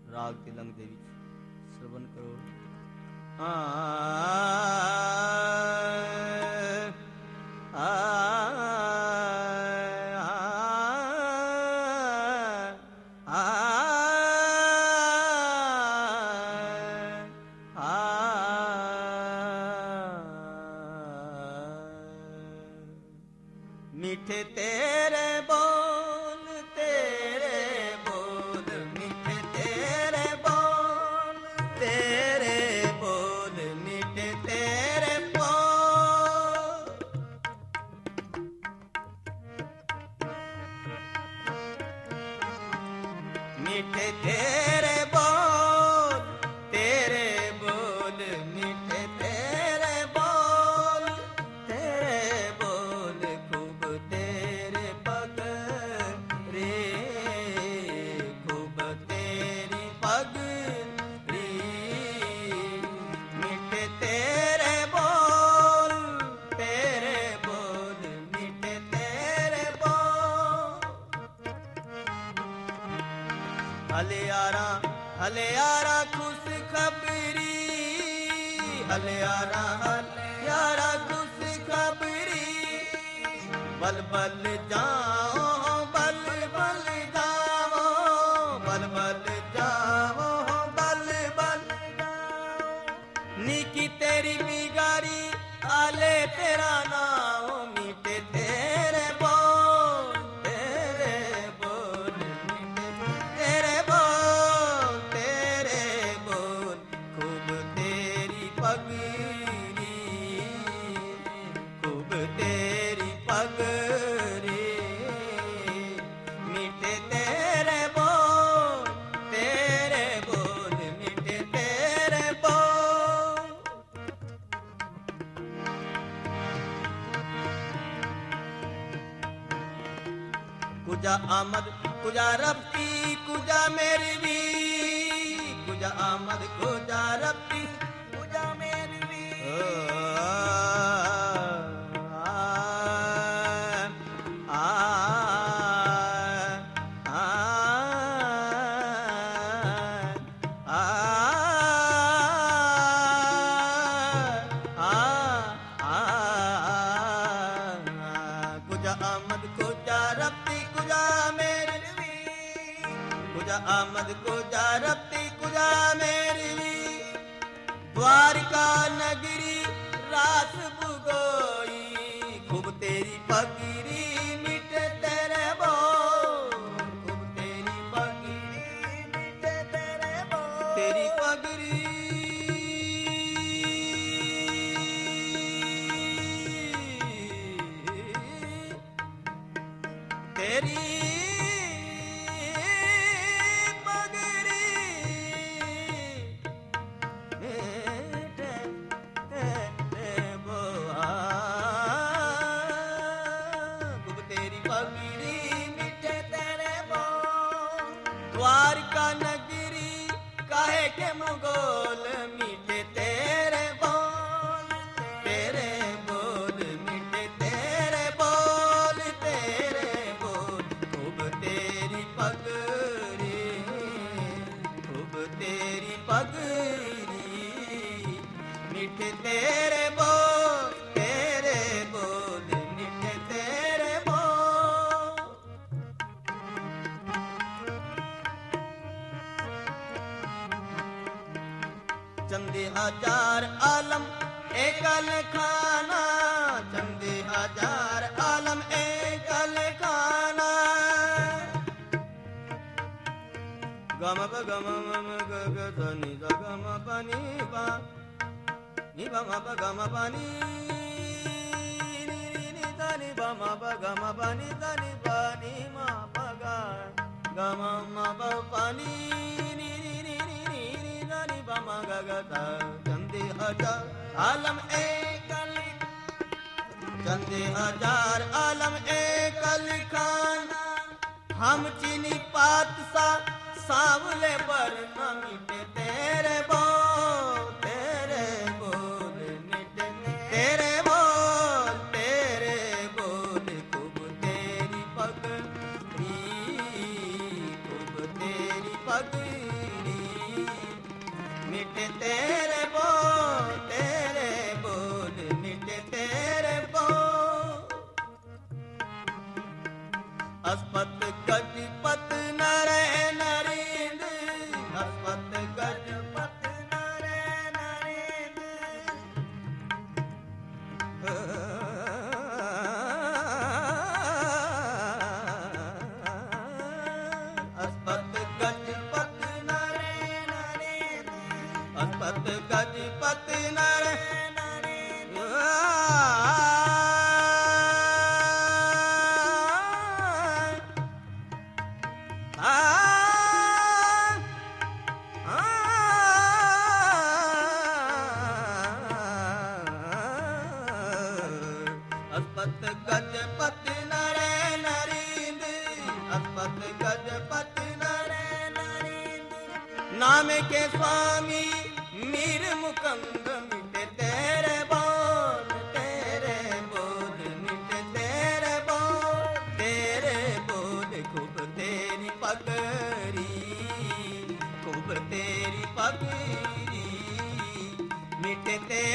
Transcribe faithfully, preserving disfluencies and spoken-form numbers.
राग तिलंग देवी श्रवण करो। आ, आ, आ, मीठे तेरे बोल तेरे बोल मीठे तेरे बोल तेरे बोल मीठे तेरे बोल मीठे तेरे बोल तेरे बोल मीठे तेरे बोल तेरे बोल खूब तेरे पग रे खूब तेरी पग रे मीठे तेरे बोल तेरे बोल मीठे तेरे बोल हलियारा हलियारा खुश खबरी हलियारा हलियारा खुश खबरी बल बल जाओ बल बल जाओ बल बल जाओ बल बल जाओ नीकी तेरी बिगारी आले तेरा नाम मीठे तेरे बोल तेरे बोल तेरे बोल तेरे बोल खूब तेरी पगरी खूब तेरी पगरी मीठे तेरे बोल तेरे बोल मीठे तेरे बोल कुजा आमद कुजा रब्बी कुजा मेरी भी कुजा आमद कुजा रब्बी कुजा मेरी भी आ आ आ कुजा आमद कुजा रब्बी कुजा मेरी भी कुजा आमद कुजा रब्बी कुजा मेरी भी द्वारका नगरी रास बुगोई खूब तेरी पगरी मीठे तेरे बोल खूब तेरी पगरी मीठे तेरे बोल तेरी पगरी तेरी पगरी मीठे तेरे बोल खूब तेरी पगरी मीठे तेरे बोल द्वारका नगरी काहे के मुगल मीठे तेरे बोल तेरे बोल मीठे तेरे बोल तेरे बोल खूब तेरी पगरी खूब तेरी पगरी मीठे तेरे बोल तेरे बोल मीठे तेरे बोल चंदे हजार आलम एकल खाना चंदे हजार आलम एकल खाना गम ब गम मम ग ग ध नि ध गम प नि पा नि ब म प गम प नि नि नि नि ध नि ब म प गम प नि ध नि प नि म प ग गम म प प नि नि नि नि नि नि नि ध नि ब म ग ग ध चंदे हजार आलम एकल चंदे हजार आलम एकल खाना हम चीनी पात सा सावले पर न मीठे तेरे बोल तेरे बोल मीठे तेरे बोल तेरे बोल खूब तेरी पगरी खूब तेरी पगरी मिटे तेरे बोल, तेरे बोल मिटे तेरे बोल। अस्पत गजपत नरे नरेंद, अस्पत गजपत नरे नरेंद। अस्पत गजपत नरे नरेंद, अस्पत गजपत नरे नरेंद। अस्पत गजपत नरे नरेंद, अस्पत गजपत नरे नरेंद। नाम के स्वामी मीर मुकंद मिटे तेरे बोल, तेरे बोल मिटे तेरे बोल, तेरे बोल खूब तेरी पगड़ी, खूब तेरी पगड़ी मिटे तेरे